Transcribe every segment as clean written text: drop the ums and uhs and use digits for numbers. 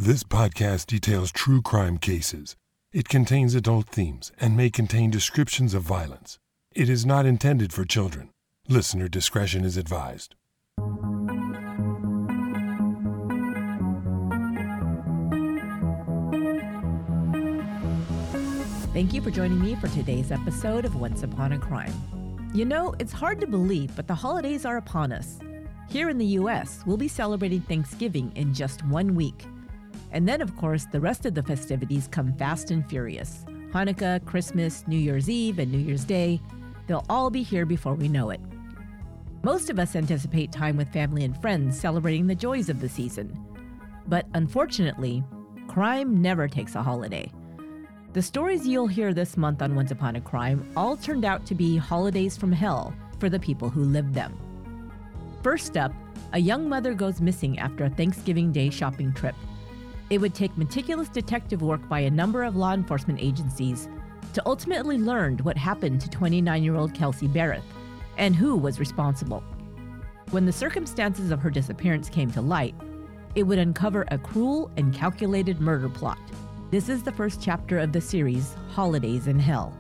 This podcast details true crime cases. It contains adult themes and may contain descriptions of violence. It is not intended for children. Listener discretion is advised. Thank you for joining me for today's episode of Once Upon a Crime. You know, it's hard to believe, but the holidays are upon us. Here in the U.S., we'll be celebrating Thanksgiving in just 1 week. And then, of course, the rest of the festivities come fast and furious. Hanukkah, Christmas, New Year's Eve, and New Year's Day, they'll all be here before we know it. Most of us anticipate time with family and friends celebrating the joys of the season. But unfortunately, crime never takes a holiday. The stories you'll hear this month on Once Upon a Crime all turned out to be holidays from hell for the people who lived them. First up, a young mother goes missing after a Thanksgiving Day shopping trip. It would take meticulous detective work by a number of law enforcement agencies to ultimately learn what happened to 29-year-old Kelsey Berreth and who was responsible. When the circumstances of her disappearance came to light, it would uncover a cruel and calculated murder plot. This is the first chapter of the series, Holidays in Hell.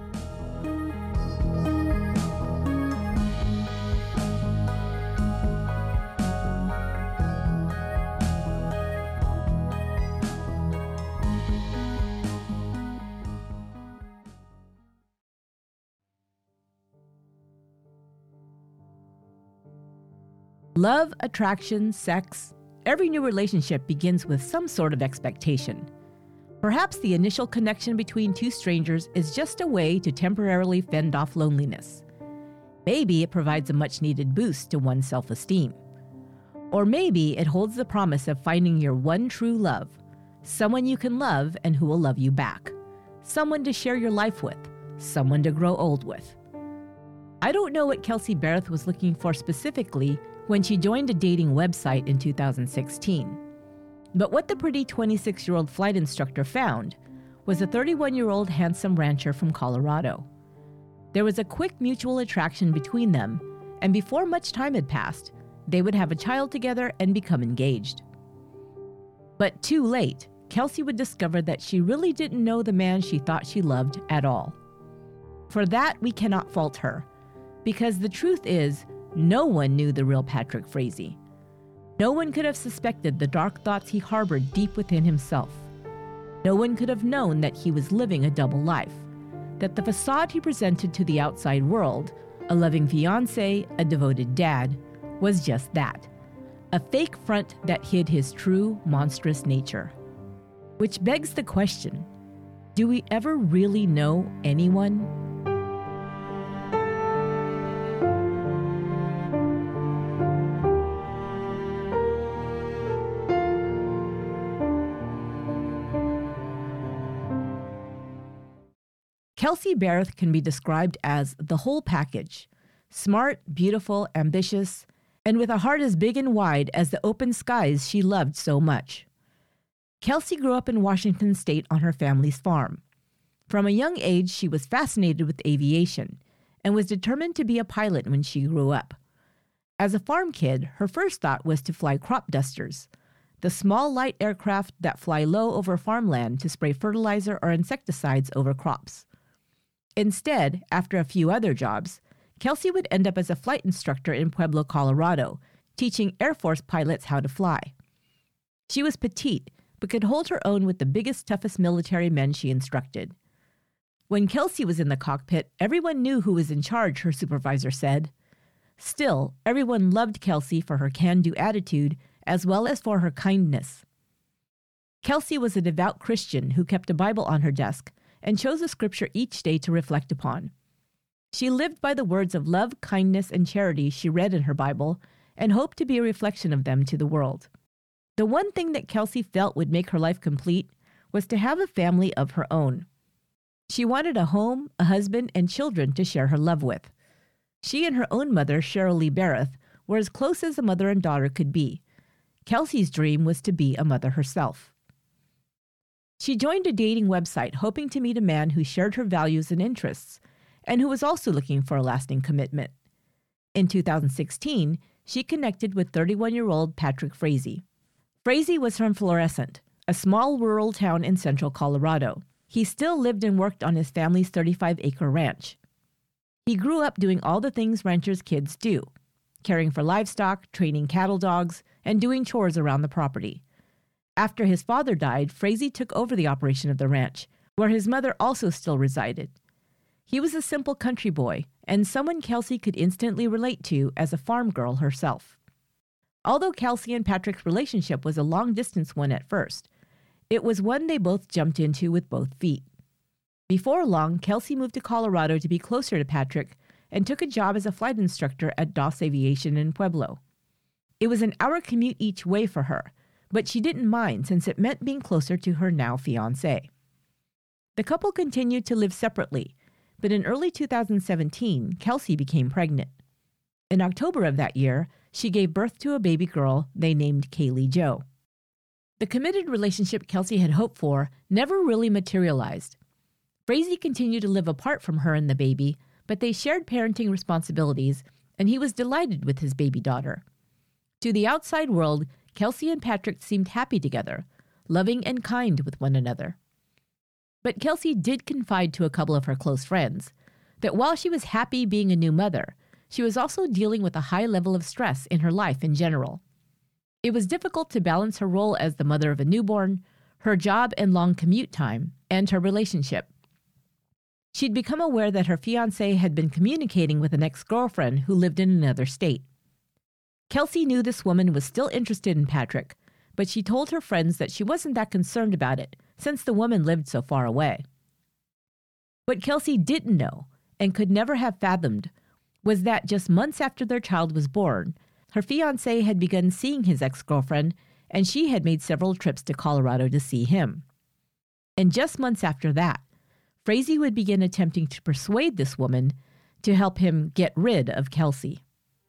Love, attraction, sex, every new relationship begins with some sort of expectation. Perhaps the initial connection between two strangers is just a way to temporarily fend off loneliness. Maybe it provides a much-needed boost to one's self-esteem. Or maybe it holds the promise of finding your one true love, someone you can love and who will love you back, someone to share your life with, someone to grow old with. I don't know what Kelsey Berreth was looking for specifically when she joined a dating website in 2016. But what the pretty 26-year-old flight instructor found was a 31-year-old handsome rancher from Colorado. There was a quick mutual attraction between them, and before much time had passed, they would have a child together and become engaged. But too late, Kelsey would discover that she really didn't know the man she thought she loved at all. For that, we cannot fault her, because the truth is, no one knew the real Patrick Frazee. No one could have suspected the dark thoughts he harbored deep within himself. No one could have known that he was living a double life, that the facade he presented to the outside world, a loving fiancé, a devoted dad, was just that, a fake front that hid his true, monstrous nature. Which begs the question, do we ever really know anyone? Kelsey Berreth can be described as the whole package, smart, beautiful, ambitious, and with a heart as big and wide as the open skies she loved so much. Kelsey grew up in Washington State on her family's farm. From a young age, she was fascinated with aviation and was determined to be a pilot when she grew up. As a farm kid, her first thought was to fly crop dusters, the small light aircraft that fly low over farmland to spray fertilizer or insecticides over crops. Instead, after a few other jobs, Kelsey would end up as a flight instructor in Pueblo, Colorado, teaching Air Force pilots how to fly. She was petite, but could hold her own with the biggest, toughest military men she instructed. When Kelsey was in the cockpit, everyone knew who was in charge, her supervisor said. Still, everyone loved Kelsey for her can-do attitude as well as for her kindness. Kelsey was a devout Christian who kept a Bible on her desk and chose a scripture each day to reflect upon. She lived by the words of love, kindness, and charity she read in her Bible and hoped to be a reflection of them to the world. The one thing that Kelsey felt would make her life complete was to have a family of her own. She wanted a home, a husband, and children to share her love with. She and her own mother, Cheryl Lee Berreth, were as close as a mother and daughter could be. Kelsey's dream was to be a mother herself. She joined a dating website hoping to meet a man who shared her values and interests, and who was also looking for a lasting commitment. In 2016, she connected with 31-year-old Patrick Frazee. Frazee was from Florissant, a small rural town in central Colorado. He still lived and worked on his family's 35-acre ranch. He grew up doing all the things ranchers' kids do, caring for livestock, training cattle dogs, and doing chores around the property. After his father died, Frazee took over the operation of the ranch, where his mother also still resided. He was a simple country boy, and someone Kelsey could instantly relate to as a farm girl herself. Although Kelsey and Patrick's relationship was a long-distance one at first, it was one they both jumped into with both feet. Before long, Kelsey moved to Colorado to be closer to Patrick and took a job as a flight instructor at DOS Aviation in Pueblo. It was an hour commute each way for her, but she didn't mind since it meant being closer to her now fiancé. The couple continued to live separately, but in early 2017, Kelsey became pregnant. In October of that year, she gave birth to a baby girl they named Kaylee Jo. The committed relationship Kelsey had hoped for never really materialized. Frazee continued to live apart from her and the baby, but they shared parenting responsibilities, and he was delighted with his baby daughter. To the outside world, Kelsey and Patrick seemed happy together, loving and kind with one another. But Kelsey did confide to a couple of her close friends that while she was happy being a new mother, she was also dealing with a high level of stress in her life in general. It was difficult to balance her role as the mother of a newborn, her job and long commute time, and her relationship. She'd become aware that her fiancé had been communicating with an ex-girlfriend who lived in another state. Kelsey knew this woman was still interested in Patrick, but she told her friends that she wasn't that concerned about it since the woman lived so far away. What Kelsey didn't know, and could never have fathomed, was that just months after their child was born, her fiancé had begun seeing his ex-girlfriend, and she had made several trips to Colorado to see him. And just months after that, Frazee would begin attempting to persuade this woman to help him get rid of Kelsey.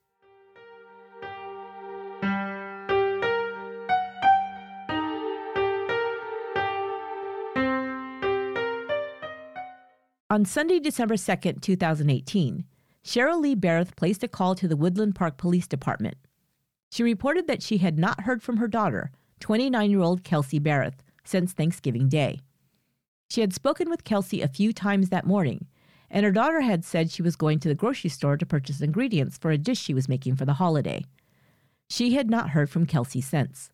On Sunday, December 2, 2018, Cheryl Lee Barrett placed a call to the Woodland Park Police Department. She reported that she had not heard from her daughter, 29-year-old Kelsey Barrett, since Thanksgiving Day. She had spoken with Kelsey a few times that morning, and her daughter had said she was going to the grocery store to purchase ingredients for a dish she was making for the holiday. She had not heard from Kelsey since.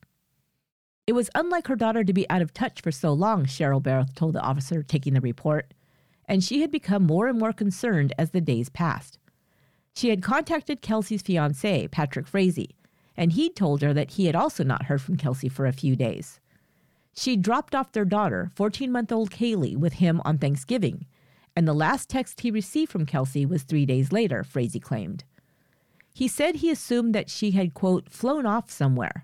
It was unlike her daughter to be out of touch for so long, Cheryl Barrett told the officer taking the report, and she had become more and more concerned as the days passed. She had contacted Kelsey's fiancé, Patrick Frazee, and he'd told her that he had also not heard from Kelsey for a few days. She dropped off their daughter, 14-month-old Kaylee, with him on Thanksgiving, and the last text he received from Kelsey was 3 days later, Frazee claimed. He said he assumed that she had, quote, flown off somewhere.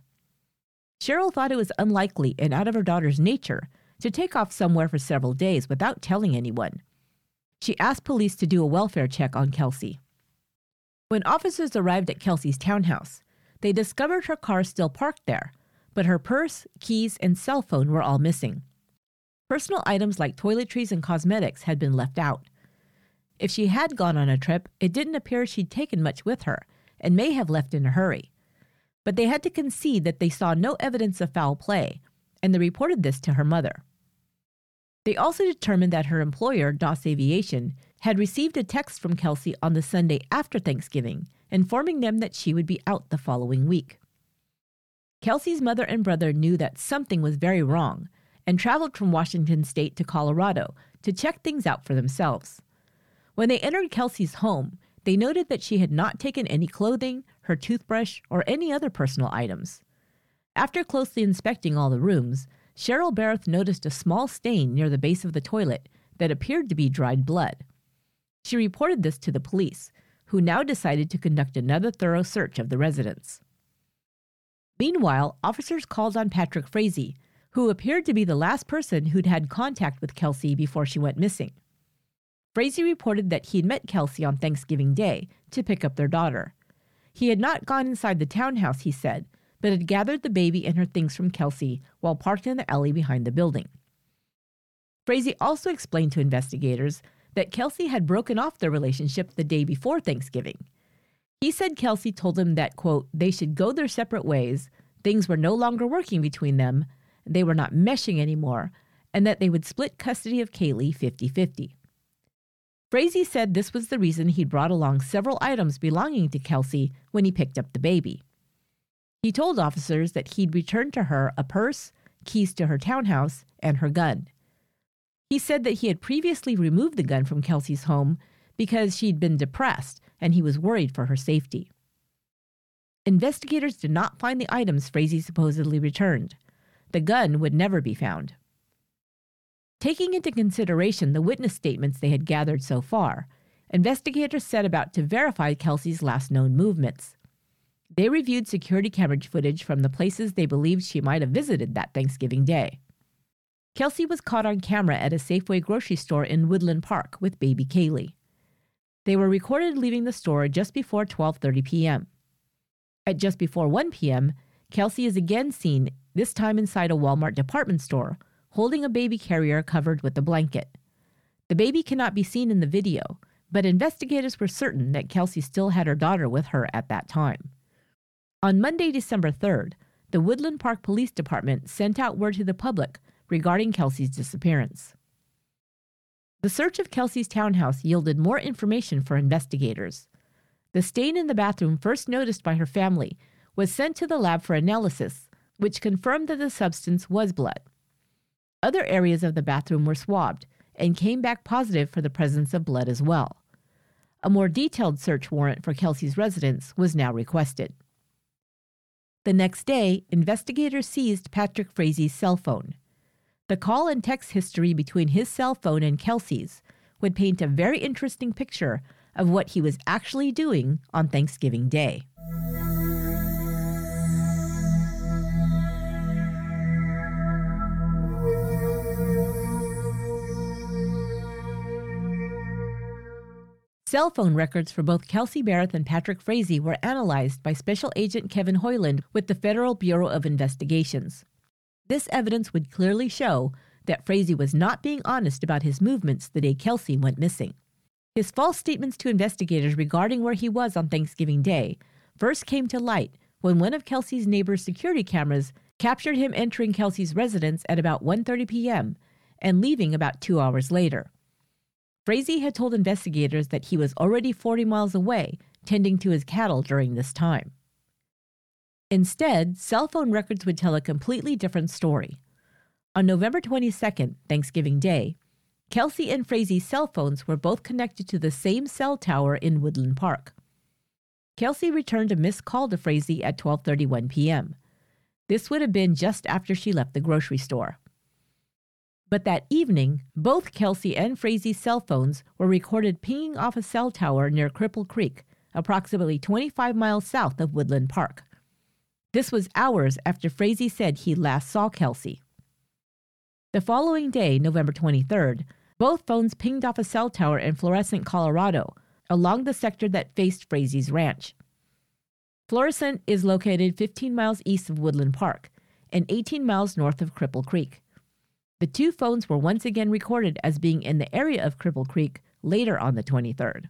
Cheryl thought it was unlikely and out of her daughter's nature to take off somewhere for several days without telling anyone. She asked police to do a welfare check on Kelsey. When officers arrived at Kelsey's townhouse, they discovered her car still parked there, but her purse, keys, and cell phone were all missing. Personal items like toiletries and cosmetics had been left out. If she had gone on a trip, it didn't appear she'd taken much with her and may have left in a hurry. But they had to concede that they saw no evidence of foul play, and they reported this to her mother. They also determined that her employer, DOS Aviation, had received a text from Kelsey on the Sunday after Thanksgiving, informing them that she would be out the following week. Kelsey's mother and brother knew that something was very wrong and traveled from Washington State to Colorado to check things out for themselves. When they entered Kelsey's home, they noted that she had not taken any clothing, her toothbrush, or any other personal items. After closely inspecting all the rooms, Cheryl Barrett noticed a small stain near the base of the toilet that appeared to be dried blood. She reported this to the police, who now decided to conduct another thorough search of the residence. Meanwhile, officers called on Patrick Frazee, who appeared to be the last person who'd had contact with Kelsey before she went missing. Frazee reported that he'd met Kelsey on Thanksgiving Day to pick up their daughter. He had not gone inside the townhouse, he said, but had gathered the baby and her things from Kelsey while parked in the alley behind the building. Frazee also explained to investigators that Kelsey had broken off their relationship the day before Thanksgiving. He said Kelsey told him that, quote, they should go their separate ways, things were no longer working between them, they were not meshing anymore, and that they would split custody of Kaylee 50-50. Frazee said this was the reason he'd brought along several items belonging to Kelsey when he picked up the baby. He told officers that he'd returned to her a purse, keys to her townhouse, and her gun. He said that he had previously removed the gun from Kelsey's home because she'd been depressed and he was worried for her safety. Investigators did not find the items Frazee supposedly returned. The gun would never be found. Taking into consideration the witness statements they had gathered so far, investigators set about to verify Kelsey's last known movements. They reviewed security camera footage from the places they believed she might have visited that Thanksgiving Day. Kelsey was caught on camera at a Safeway grocery store in Woodland Park with baby Kaylee. They were recorded leaving the store just before 12:30 p.m. At just before 1 p.m., Kelsey is again seen, this time inside a Walmart department store, holding a baby carrier covered with a blanket. The baby cannot be seen in the video, but investigators were certain that Kelsey still had her daughter with her at that time. On Monday, December 3rd, the Woodland Park Police Department sent out word to the public regarding Kelsey's disappearance. The search of Kelsey's townhouse yielded more information for investigators. The stain in the bathroom first noticed by her family was sent to the lab for analysis, which confirmed that the substance was blood. Other areas of the bathroom were swabbed and came back positive for the presence of blood as well. A more detailed search warrant for Kelsey's residence was now requested. The next day, investigators seized Patrick Frazee's cell phone. The call and text history between his cell phone and Kelsey's would paint a very interesting picture of what he was actually doing on Thanksgiving Day. Cell phone records for both Kelsey Barrett and Patrick Frazee were analyzed by Special Agent Kevin Hoyland with the Federal Bureau of Investigations. This evidence would clearly show that Frazee was not being honest about his movements the day Kelsey went missing. His false statements to investigators regarding where he was on Thanksgiving Day first came to light when one of Kelsey's neighbor's security cameras captured him entering Kelsey's residence at about 1:30 p.m. and leaving about 2 hours later. Frazee had told investigators that he was already 40 miles away tending to his cattle during this time. Instead, cell phone records would tell a completely different story. On November 22nd, Thanksgiving Day, Kelsey and Frazee's cell phones were both connected to the same cell tower in Woodland Park. Kelsey returned a missed call to Frazee at 12:31 p.m. This would have been just after she left the grocery store. But that evening, both Kelsey and Frazee's cell phones were recorded pinging off a cell tower near Cripple Creek, approximately 25 miles south of Woodland Park. This was hours after Frazee said he last saw Kelsey. The following day, November 23rd, both phones pinged off a cell tower in Florissant, Colorado, along the sector that faced Frazee's ranch. Florissant is located 15 miles east of Woodland Park and 18 miles north of Cripple Creek. The two phones were once again recorded as being in the area of Cripple Creek later on the 23rd.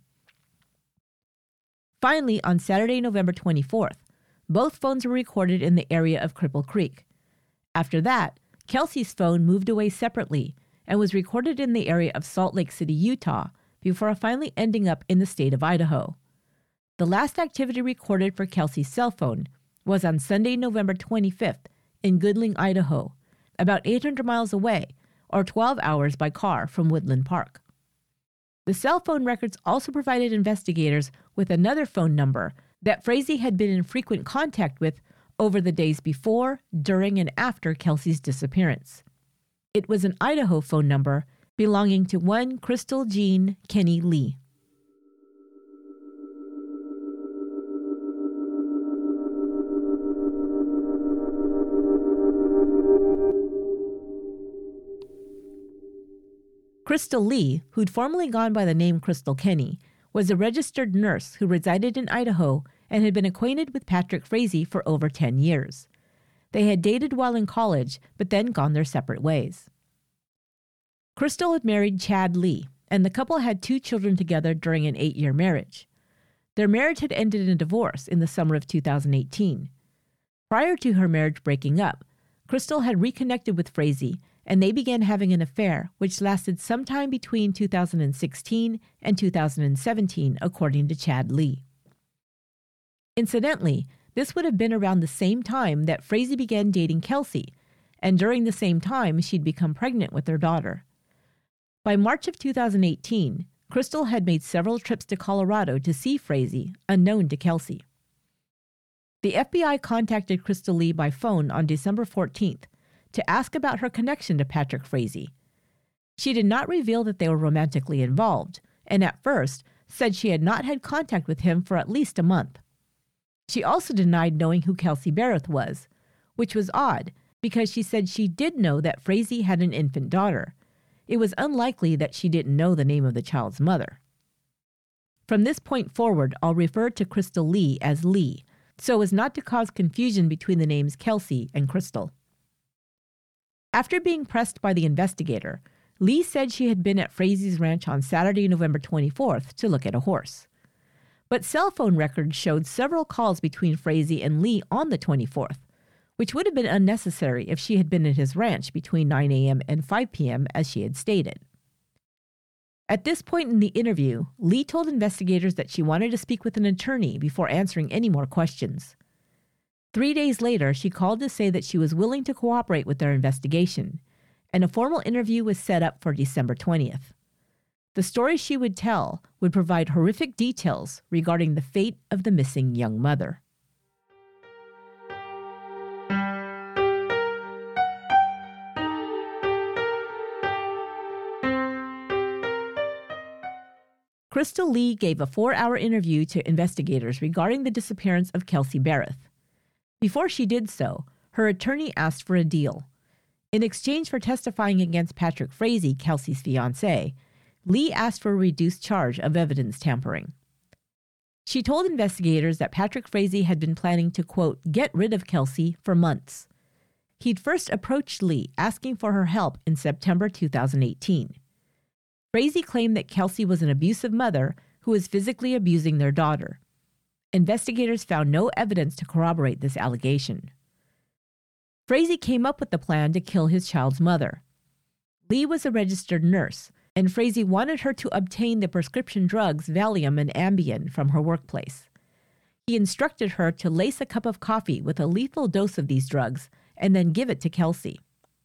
Finally, on Saturday, November 24th, both phones were recorded in the area of Cripple Creek. After that, Kelsey's phone moved away separately and was recorded in the area of Salt Lake City, Utah, before finally ending up in the state of Idaho. The last activity recorded for Kelsey's cell phone was on Sunday, November 25th, in Goodling, Idaho, about 800 miles away, or 12 hours by car from Woodland Park. The cell phone records also provided investigators with another phone number that Frazee had been in frequent contact with over the days before, during, and after Kelsey's disappearance. It was an Idaho phone number belonging to one Crystal Jean Kenny Lee. Crystal Lee, who'd formerly gone by the name Crystal Kenny, was a registered nurse who resided in Idaho and had been acquainted with Patrick Frazee for over 10 years. They had dated while in college, but then gone their separate ways. Crystal had married Chad Lee, and the couple had 2 children together during an 8-year marriage. Their marriage had ended in a divorce in the summer of 2018. Prior to her marriage breaking up, Crystal had reconnected with Frazee, and they began having an affair which lasted sometime between 2016 and 2017, according to Chad Lee. Incidentally, this would have been around the same time that Frazee began dating Kelsey, and during the same time she'd become pregnant with their daughter. By March of 2018, Crystal had made several trips to Colorado to see Frazee, unknown to Kelsey. The FBI contacted Crystal Lee by phone on December 14th to ask about her connection to Patrick Frazee. She did not reveal that they were romantically involved, and at first said she had not had contact with him for at least a month. She also denied knowing who Kelsey Barrett was, which was odd because she said she did know that Frazee had an infant daughter. It was unlikely that she didn't know the name of the child's mother. From this point forward, I'll refer to Crystal Lee as Lee, so as not to cause confusion between the names Kelsey and Crystal. After being pressed by the investigator, Lee said she had been at Frazee's ranch on Saturday, November 24th to look at a horse. But cell phone records showed several calls between Frazee and Lee on the 24th, which would have been unnecessary if she had been at his ranch between 9 a.m. and 5 p.m. as she had stated. At this point in the interview, Lee told investigators that she wanted to speak with an attorney before answering any more questions. 3 days later, she called to say that she was willing to cooperate with their investigation, and a formal interview was set up for December 20th. The story she would tell would provide horrific details regarding the fate of the missing young mother. Crystal Lee gave a 4-hour interview to investigators regarding the disappearance of Kelsey Barrett. Before she did so, her attorney asked for a deal. In exchange for testifying against Patrick Frazee, Kelsey's fiancé, Lee asked for a reduced charge of evidence tampering. She told investigators that Patrick Frazee had been planning to, quote, get rid of Kelsey for months. He'd first approached Lee asking for her help in September 2018. Frazee claimed that Kelsey was an abusive mother who was physically abusing their daughter. Investigators found no evidence to corroborate this allegation. Frazee came up with the plan to kill his child's mother. Lee was a registered nurse, and Frazee wanted her to obtain the prescription drugs Valium and Ambien from her workplace. He instructed her to lace a cup of coffee with a lethal dose of these drugs and then give it to Kelsey.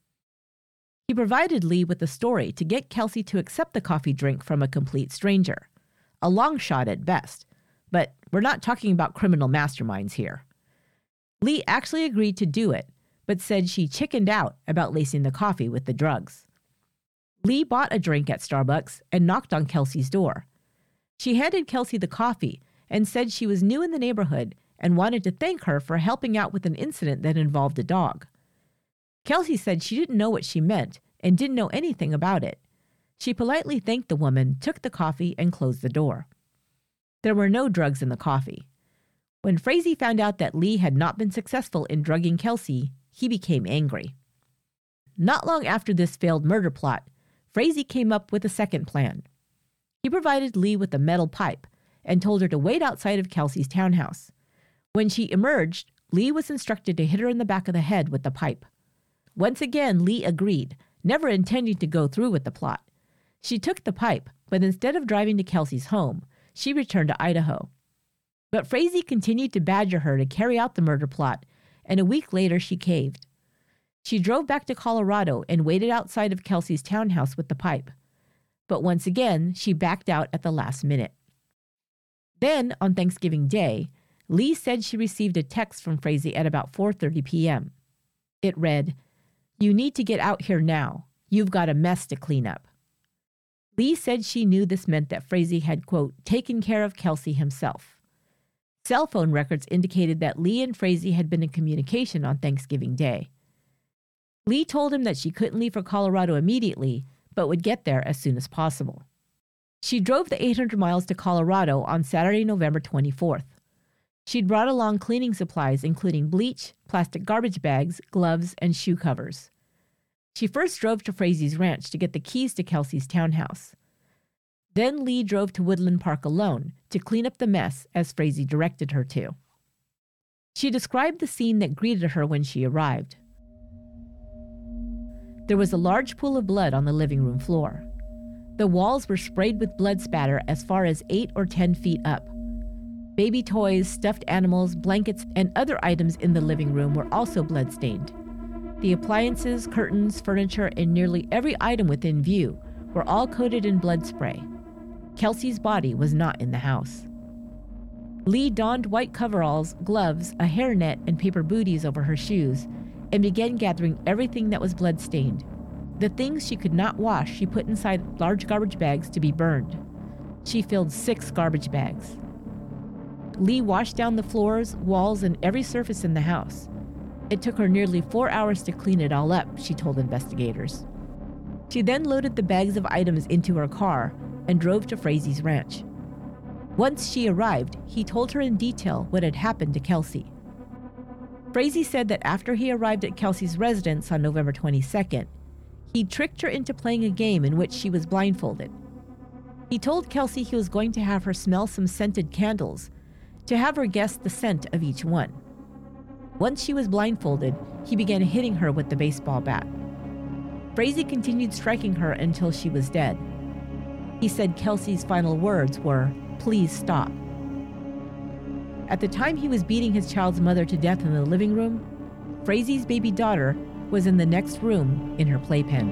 He provided Lee with a story to get Kelsey to accept the coffee drink from a complete stranger. A long shot at best, but we're not talking about criminal masterminds here. Lee actually agreed to do it, but said she chickened out about lacing the coffee with the drugs. Lee bought a drink at Starbucks and knocked on Kelsey's door. She handed Kelsey the coffee and said she was new in the neighborhood and wanted to thank her for helping out with an incident that involved a dog. Kelsey said she didn't know what she meant and didn't know anything about it. She politely thanked the woman, took the coffee, and closed the door. There were no drugs in the coffee. When Frazee found out that Lee had not been successful in drugging Kelsey, he became angry. Not long after this failed murder plot, Frazee came up with a second plan. He provided Lee with a metal pipe and told her to wait outside of Kelsey's townhouse. When she emerged, Lee was instructed to hit her in the back of the head with the pipe. Once again, Lee agreed, never intending to go through with the plot. She took the pipe, but instead of driving to Kelsey's home, she returned to Idaho. But Frazee continued to badger her to carry out the murder plot, and a week later she caved. She drove back to Colorado and waited outside of Kelsey's townhouse with the pipe. But once again, she backed out at the last minute. Then, on Thanksgiving Day, Lee said she received a text from Frazee at about 4:30 p.m. It read, "You need to get out here now. You've got a mess to clean up." Lee said she knew this meant that Frazee had, quote, taken care of Kelsey himself. Cell phone records indicated that Lee and Frazee had been in communication on Thanksgiving Day. Lee told him that she couldn't leave for Colorado immediately, but would get there as soon as possible. She drove the 800 miles to Colorado on Saturday, November 24th. She'd brought along cleaning supplies including bleach, plastic garbage bags, gloves, and shoe covers. She first drove to Frazee's ranch to get the keys to Kelsey's townhouse. Then Lee drove to Woodland Park alone to clean up the mess as Frazee directed her to. She described the scene that greeted her when she arrived. There was a large pool of blood on the living room floor. The walls were sprayed with blood spatter as far as 8 or 10 feet up. Baby toys, stuffed animals, blankets, and other items in the living room were also blood-stained. The appliances, curtains, furniture, and nearly every item within view were all coated in blood spray. Kelsey's body was not in the house. Lee donned white coveralls, gloves, a hairnet, and paper booties over her shoes and began gathering everything that was blood-stained. The things she could not wash she put inside large garbage bags to be burned. She filled 6 garbage bags. Lee washed down the floors, walls, and every surface in the house. It took her nearly 4 hours to clean it all up, she told investigators. She then loaded the bags of items into her car and drove to Frazie's ranch. Once she arrived, he told her in detail what had happened to Kelsey. Frazee said that after he arrived at Kelsey's residence on November 22nd, he tricked her into playing a game in which she was blindfolded. He told Kelsey he was going to have her smell some scented candles to have her guess the scent of each one. Once she was blindfolded, he began hitting her with the baseball bat. Frazee continued striking her until she was dead. He said Kelsey's final words were, "Please stop." At the time he was beating his child's mother to death in the living room, Frazee's baby daughter was in the next room in her playpen.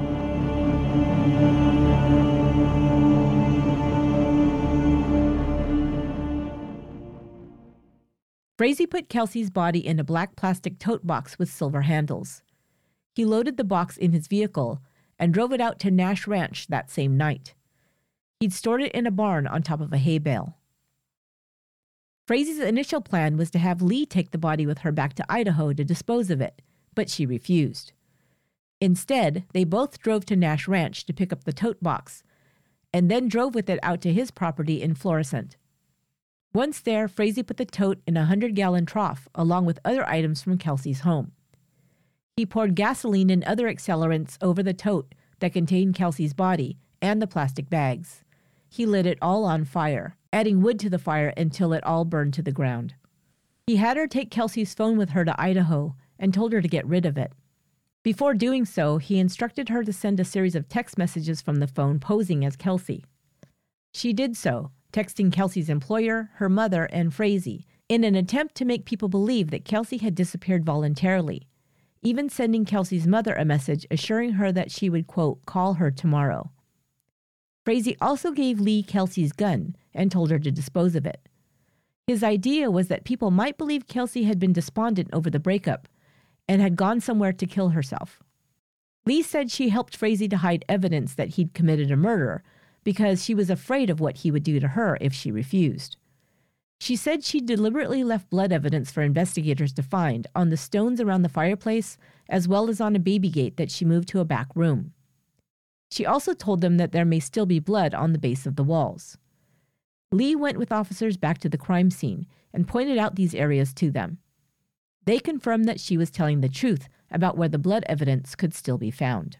Frazee put Kelsey's body in a black plastic tote box with silver handles. He loaded the box in his vehicle and drove it out to Nash Ranch that same night. He'd stored it in a barn on top of a hay bale. Frazee's initial plan was to have Lee take the body with her back to Idaho to dispose of it, but she refused. Instead, they both drove to Nash Ranch to pick up the tote box, and then drove with it out to his property in Florissant. Once there, Frazee put the tote in a 100-gallon trough along with other items from Kelsey's home. He poured gasoline and other accelerants over the tote that contained Kelsey's body and the plastic bags. He lit it all on fire, adding wood to the fire until it all burned to the ground. He had her take Kelsey's phone with her to Idaho and told her to get rid of it. Before doing so, he instructed her to send a series of text messages from the phone posing as Kelsey. She did so, texting Kelsey's employer, her mother, and Frazee, in an attempt to make people believe that Kelsey had disappeared voluntarily, even sending Kelsey's mother a message assuring her that she would, quote, call her tomorrow. Frazee also gave Lee Kelsey's gun and told her to dispose of it. His idea was that people might believe Kelsey had been despondent over the breakup and had gone somewhere to kill herself. Lee said she helped Frazee to hide evidence that he'd committed a murder because she was afraid of what he would do to her if she refused. She said she deliberately left blood evidence for investigators to find on the stones around the fireplace as well as on a baby gate that she moved to a back room. She also told them that there may still be blood on the base of the walls. Lee went with officers back to the crime scene and pointed out these areas to them. They confirmed that she was telling the truth about where the blood evidence could still be found.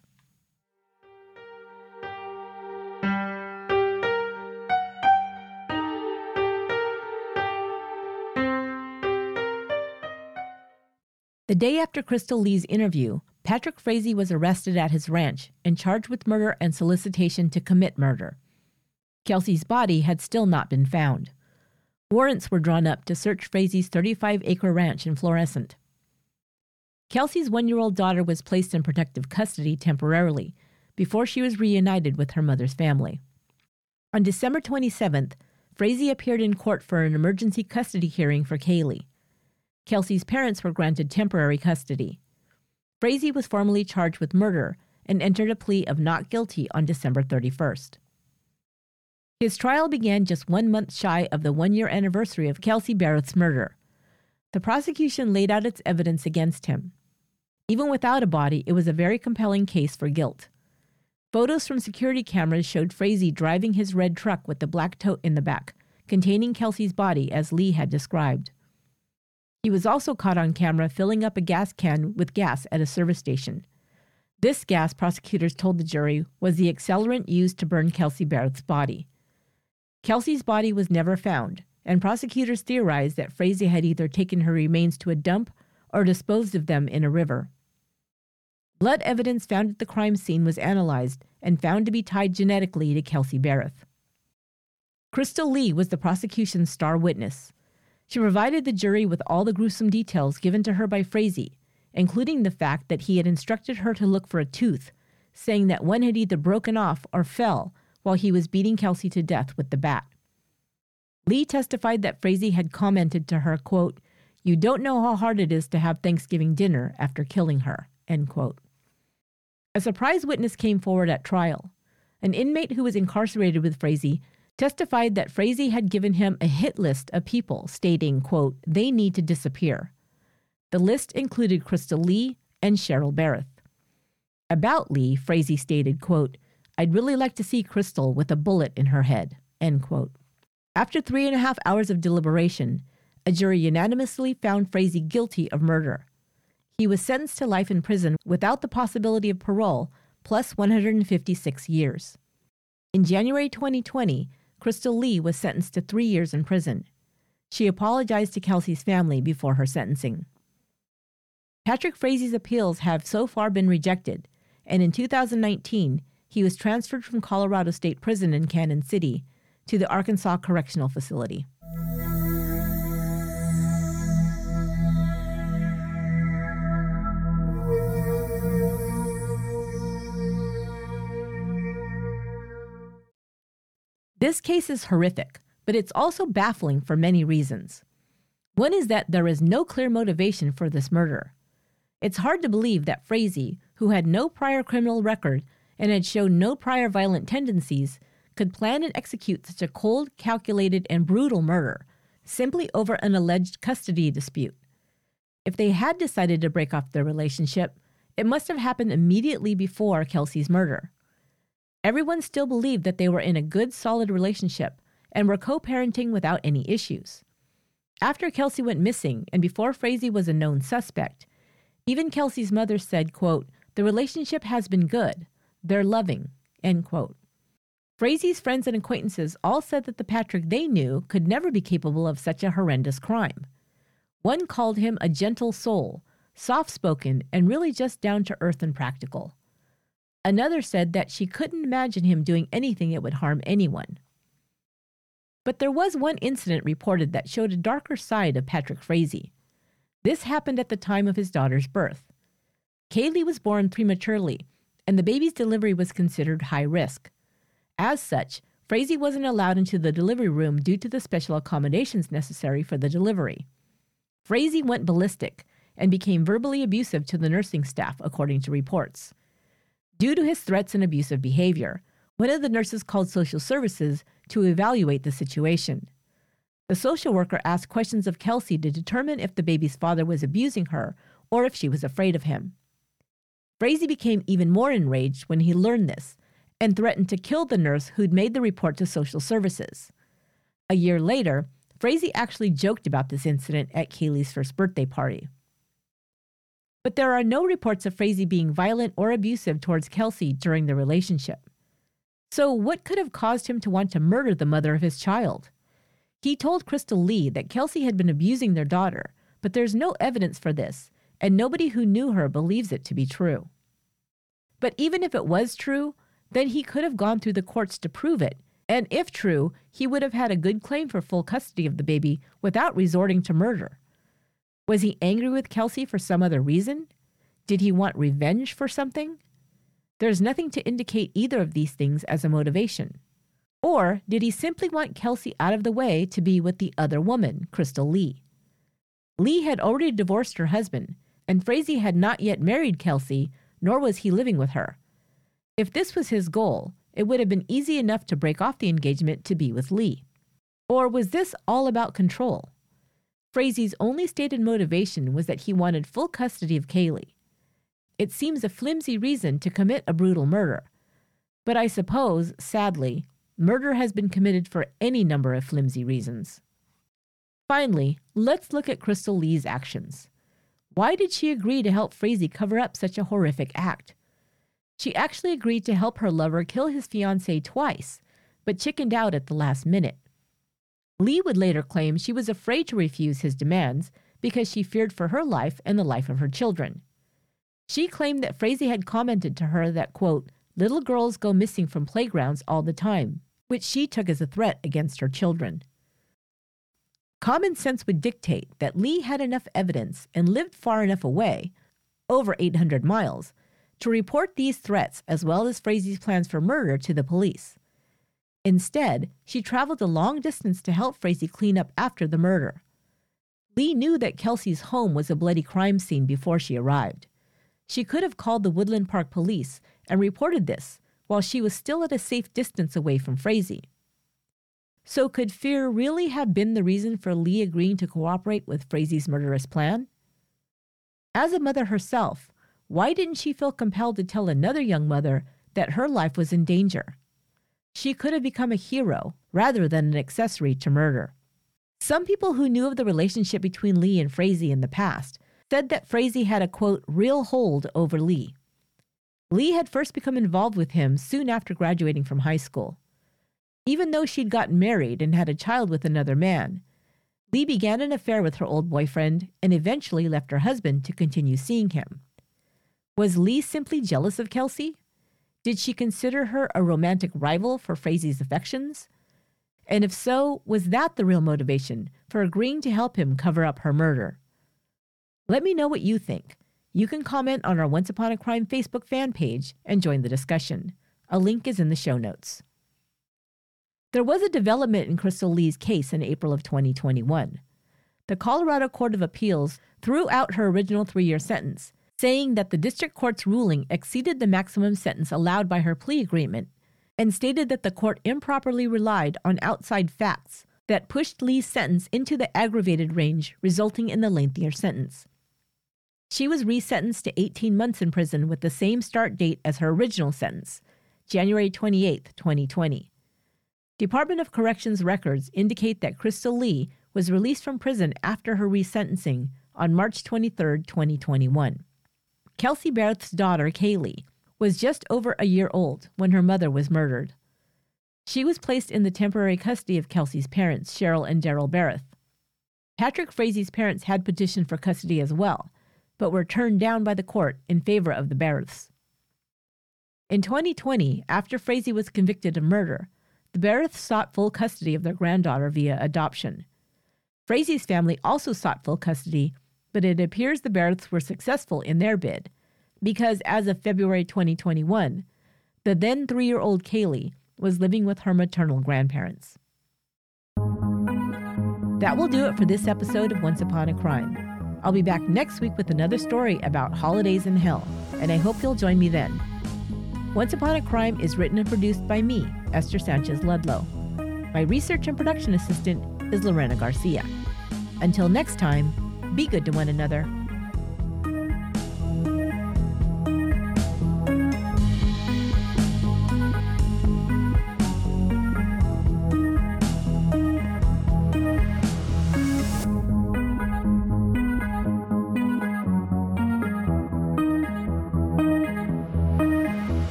The day after Crystal Lee's interview, Patrick Frazee was arrested at his ranch and charged with murder and solicitation to commit murder. Kelsey's body had still not been found. Warrants were drawn up to search Frazee's 35-acre ranch in Florissant. Kelsey's 1-year-old daughter was placed in protective custody temporarily before she was reunited with her mother's family. On December 27th, Frazee appeared in court for an emergency custody hearing for Kaylee. Kelsey's parents were granted temporary custody. Frazee was formally charged with murder and entered a plea of not guilty on December 31st. His trial began just 1 month shy of the 1-year anniversary of Kelsey Barrett's murder. The prosecution laid out its evidence against him. Even without a body, it was a very compelling case for guilt. Photos from security cameras showed Frazee driving his red truck with the black tote in the back, containing Kelsey's body as Lee had described. He was also caught on camera filling up a gas can with gas at a service station. This gas, prosecutors told the jury, was the accelerant used to burn Kelsey Barrett's body. Kelsey's body was never found, and prosecutors theorized that Frazee had either taken her remains to a dump or disposed of them in a river. Blood evidence found at the crime scene was analyzed and found to be tied genetically to Kelsey Barrett. Crystal Lee was the prosecution's star witness. She provided the jury with all the gruesome details given to her by Frazee, including the fact that he had instructed her to look for a tooth, saying that one had either broken off or fell while he was beating Kelsey to death with the bat. Lee testified that Frazee had commented to her, quote, "You don't know how hard it is to have Thanksgiving dinner after killing her," end quote. A surprise witness came forward at trial. An inmate who was incarcerated with Frazee testified that Frazee had given him a hit list of people stating, quote, "They need to disappear." The list included Crystal Lee and Cheryl Barrett. About Lee, Frazee stated, quote, "I'd really like to see Crystal with a bullet in her head," end quote. After 3.5 hours of deliberation, a jury unanimously found Frazee guilty of murder. He was sentenced to life in prison without the possibility of parole, plus 156 years. In January 2020, Crystal Lee was sentenced to 3 years in prison. She apologized to Kelsey's family before her sentencing. Patrick Frazee's appeals have so far been rejected, and in 2019, he was transferred from Colorado State Prison in Cannon City to the Arkansas Correctional Facility. This case is horrific, but it's also baffling for many reasons. One is that there is no clear motivation for this murder. It's hard to believe that Frazee, who had no prior criminal record and had shown no prior violent tendencies, could plan and execute such a cold, calculated, and brutal murder, simply over an alleged custody dispute. If they had decided to break off their relationship, it must have happened immediately before Kelsey's murder. Everyone still believed that they were in a good, solid relationship and were co-parenting without any issues. After Kelsey went missing and before Frazee was a known suspect, even Kelsey's mother said, quote, "The relationship has been good. They're loving," end quote. Frazee's friends and acquaintances all said that the Patrick they knew could never be capable of such a horrendous crime. One called him a gentle soul, soft-spoken, and really just down-to-earth and practical. Another said that she couldn't imagine him doing anything that would harm anyone. But there was one incident reported that showed a darker side of Patrick Frazee. This happened at the time of his daughter's birth. Kaylee was born prematurely, and the baby's delivery was considered high risk. As such, Frazee wasn't allowed into the delivery room due to the special accommodations necessary for the delivery. Frazee went ballistic and became verbally abusive to the nursing staff, according to reports. Due to his threats and abusive behavior, one of the nurses called social services to evaluate the situation. The social worker asked questions of Kelsey to determine if the baby's father was abusing her or if she was afraid of him. Frazee became even more enraged when he learned this and threatened to kill the nurse who'd made the report to social services. A year later, Frazee actually joked about this incident at Kaylee's first birthday party. But there are no reports of Frazee being violent or abusive towards Kelsey during the relationship. So what could have caused him to want to murder the mother of his child? He told Crystal Lee that Kelsey had been abusing their daughter, but there's no evidence for this, and nobody who knew her believes it to be true. But even if it was true, then he could have gone through the courts to prove it, and if true, he would have had a good claim for full custody of the baby without resorting to murder. Was he angry with Kelsey for some other reason? Did he want revenge for something? There's nothing to indicate either of these things as a motivation. Or did he simply want Kelsey out of the way to be with the other woman, Crystal Lee? Lee had already divorced her husband, and Frazee had not yet married Kelsey, nor was he living with her. If this was his goal, it would have been easy enough to break off the engagement to be with Lee. Or was this all about control? Frazee's only stated motivation was that he wanted full custody of Kaylee. It seems a flimsy reason to commit a brutal murder. But I suppose, sadly, murder has been committed for any number of flimsy reasons. Finally, let's look at Crystal Lee's actions. Why did she agree to help Frazee cover up such a horrific act? She actually agreed to help her lover kill his fiancée twice, but chickened out at the last minute. Lee would later claim she was afraid to refuse his demands because she feared for her life and the life of her children. She claimed that Frazee had commented to her that, quote, little girls go missing from playgrounds all the time, which she took as a threat against her children. Common sense would dictate that Lee had enough evidence and lived far enough away, over 800 miles, to report these threats as well as Frazee's plans for murder to the police. Instead, she traveled a long distance to help Frazee clean up after the murder. Lee knew that Kelsey's home was a bloody crime scene before she arrived. She could have called the Woodland Park police and reported this while she was still at a safe distance away from Frazee. So could fear really have been the reason for Lee agreeing to cooperate with Frazee's murderous plan? As a mother herself, why didn't she feel compelled to tell another young mother that her life was in danger? She could have become a hero rather than an accessory to murder. Some people who knew of the relationship between Lee and Frazee in the past said that Frazee had a, quote, real hold over Lee. Lee had first become involved with him soon after graduating from high school. Even though she'd gotten married and had a child with another man, Lee began an affair with her old boyfriend and eventually left her husband to continue seeing him. Was Lee simply jealous of Kelsey? Did she consider her a romantic rival for Frazee's affections? And if so, was that the real motivation for agreeing to help him cover up her murder? Let me know what you think. You can comment on our Once Upon a Crime Facebook fan page and join the discussion. A link is in the show notes. There was a development in Crystal Lee's case in April of 2021. The Colorado Court of Appeals threw out her original 3-year sentence, saying that the district court's ruling exceeded the maximum sentence allowed by her plea agreement, and stated that the court improperly relied on outside facts that pushed Lee's sentence into the aggravated range, resulting in the lengthier sentence. She was resentenced to 18 months in prison with the same start date as her original sentence, January 28, 2020. Department of Corrections records indicate that Crystal Lee was released from prison after her resentencing on March 23, 2021. Kelsey Barrett's daughter, Kaylee, was just over a year old when her mother was murdered. She was placed in the temporary custody of Kelsey's parents, Cheryl and Daryl Barrett. Patrick Frazee's parents had petitioned for custody as well, but were turned down by the court in favor of the Barretts. In 2020, after Frazee was convicted of murder, the Barretts sought full custody of their granddaughter via adoption. Frazee's family also sought full custody, but it appears the Barretts were successful in their bid, because as of February 2021, the then 3-year-old Kaylee was living with her maternal grandparents. That will do it for this episode of Once Upon a Crime. I'll be back next week with another story about holidays in hell, and I hope you'll join me then. Once Upon a Crime is written and produced by me, Esther Sanchez Ludlow. My research and production assistant is Lorena Garcia. Until next time, be good to one another.